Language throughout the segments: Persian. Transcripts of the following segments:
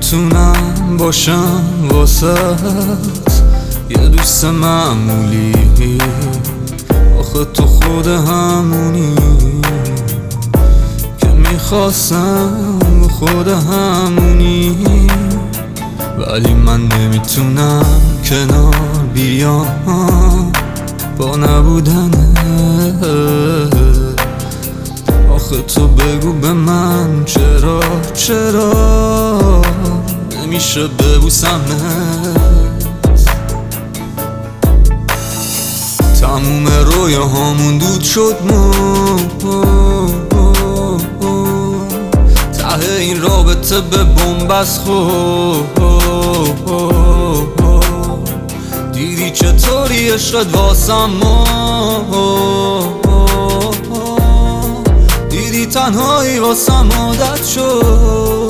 میتونم باشم واسط یه دوست معمولی، آخه تو خود همونی که میخواستم، خود همونی. ولی من نمیتونم کنار بیام با نبودنه. آخه تو بگو به من چرا نمیشه ببوسمت؟ تموم رویاهامون دود شد، ته این رابطه به بنبست خورد. دیدی چطوری عشقت واسم دیدی تنهایی واسم عادت شد.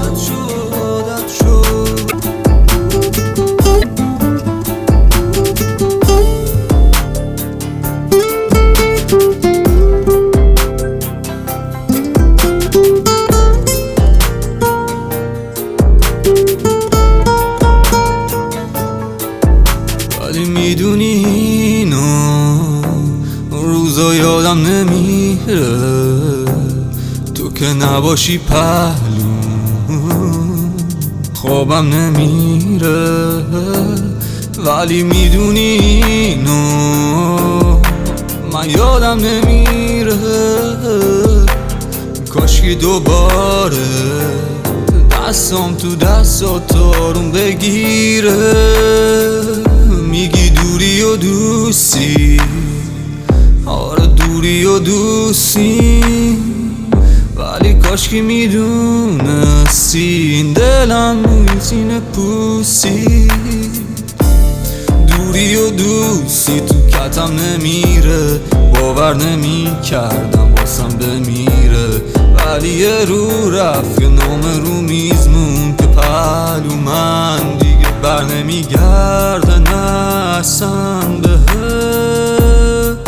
ولی میدونی اینو روزا یادم نمیره، تو که نباشی پهلو خوابم نمیره. ولی میدونی اینو من یادم نمیره، کاشکی دوباره دستم تو دستات آروم بگیره. میگی دوری و دوستی، آره دوری و دوستی، ولی کاشکی میدونستی این دلم میتونه پوسی. دوری و دوستی تو کتم نمیره، باور نمی کردم واسم بمیره. ولی یه رو رفت یه نامه رو میز مون که پهلو من دیگه بر نمیگرده نرسم بهت.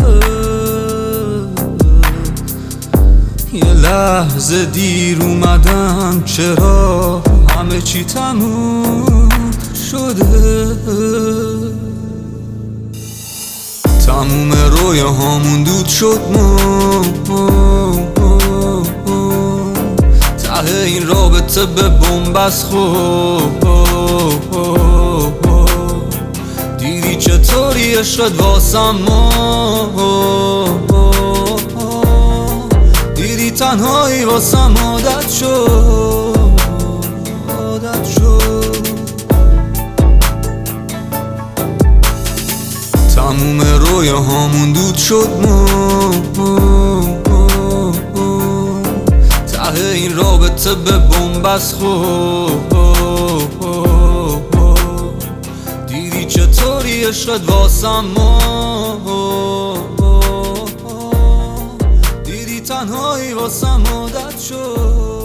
یه لحظه دیر اومدم، چرا همه چی تموم شده؟ تموم رویاهامون دود شد، ته این رابطه به بنبست خورد. دیدی چطوری عشقت واسم دیدی تنهایی واسم عادت شد. تموم رویاهامون دود شد، ته این رابطه به بنبست خورد. دیدی چطوری عشقت واسم دیدی تنهایی واسم عادت شد.